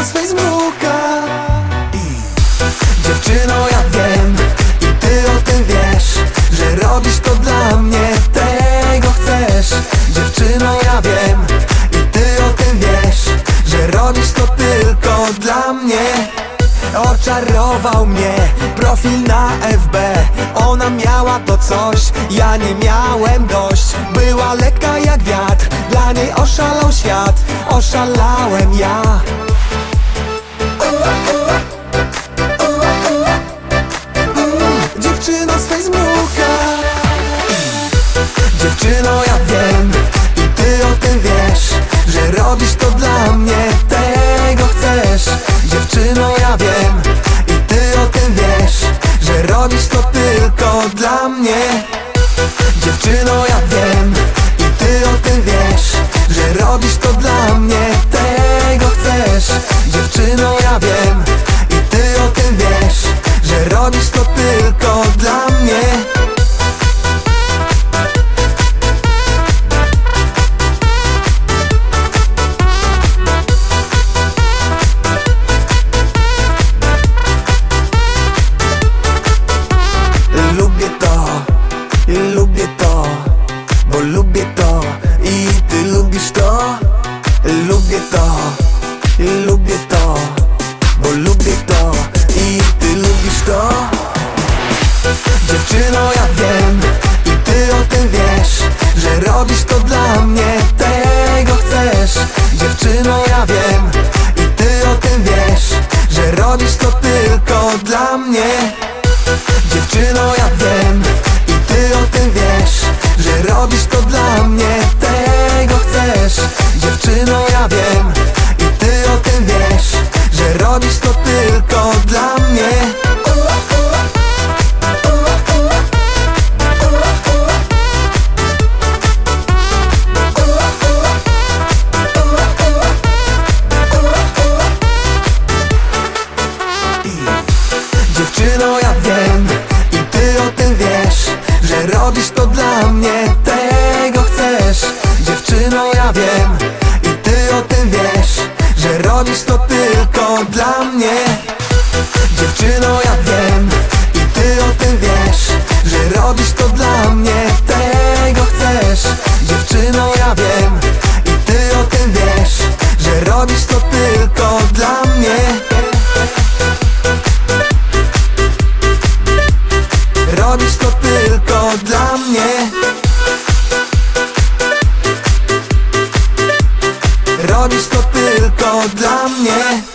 z Facebooka. Dziewczyno, ja wiem i ty o tym wiesz, że robisz to dla mnie, tego chcesz. Dziewczyno, ja wiem i ty o tym wiesz, że robisz to tylko dla mnie. Oczarował mnie profil na FB. Ona miała to coś, ja nie miałem dość. Była lekka jak wiatr, dla niej oszalał świat. Oszalałem ja. Dziewczyno z Facebooka. Dziewczyno, ja wiem i ty o tym wiesz, że robisz to dla mnie, tego chcesz. Dziewczyno, ja wiem i ty o tym wiesz, że robisz to tylko dla mnie. Dziewczyno, ja wiem i ty o tym wiesz, że robisz to dla mnie, tego chcesz. Dziewczyno, ja wiem i ty o tym wiesz, że robisz to tylko dla mnie. Lubię to, bo lubię to i ty lubisz to. Lubię to, bo lubię to i ty lubisz to. Dziewczyno, ja wiem i ty o tym wiesz, że robisz to dla mnie, tego chcesz. Dziewczyno, ja wiem i ty o tym wiesz, że robisz to tylko dla mnie. Dziewczyno, ja wiem i ty o tym wiesz, że robisz to dla mnie, tego chcesz. Dziewczyno, ja wiem i ty o tym wiesz, że robisz to tylko dla mnie. Dziewczyno, ja wiem i ty o tym wiesz, że robisz to dla mnie, tego chcesz. Dziewczyno, ja wiem i ty o tym wiesz, że robisz to tylko dla mnie. Dziewczyno, ja wiem i ty o tym wiesz, że robisz to dla mnie, tego chcesz. Dziewczyno, ja wiem i ty o tym wiesz, że robisz to tylko dla mnie. Robisz to tylko dla mnie. Robisz to tylko dla mnie.